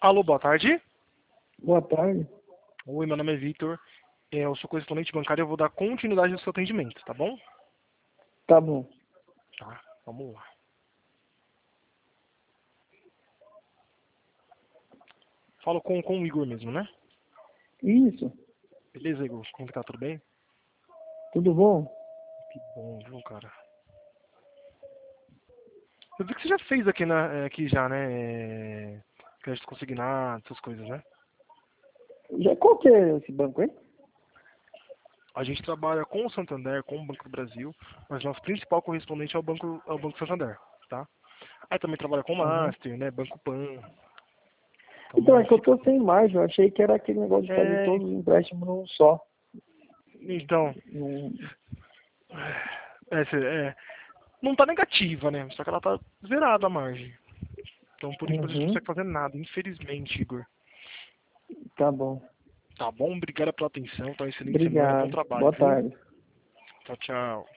Alô, boa tarde. Boa tarde. Oi, meu nome é Vitor. Eu sou correspondente bancário e eu vou dar continuidade ao seu atendimento, tá bom? Tá bom. Tá, vamos lá. Falo com o Igor mesmo, né? Isso. Beleza, Igor? Como que tá? Tudo bem? Tudo bom? Que bom, viu, cara? Eu vi que você já fez aqui já, né? Crédito consignado, essas coisas, né? Qual que é esse banco aí? A gente trabalha com o Santander, com o Banco do Brasil, mas nosso principal correspondente é o Banco Santander, tá? Aí também trabalha com o Uhum. Master, né? Banco Pan. Então, Então é que eu fica. tô sem margem. Eu achei que era aquele negócio de fazer É, todos os empréstimos num só. então. Num... Não tá negativa, né? Só que ela tá zerada a margem. Então por enquanto a gente não Uhum. consegue fazer nada, infelizmente, Igor. Tá bom. Tá bom? Obrigado pela atenção, tá uma excelente semana, bom Obrigado. trabalho, Boa viu? tarde. Tchau, tchau.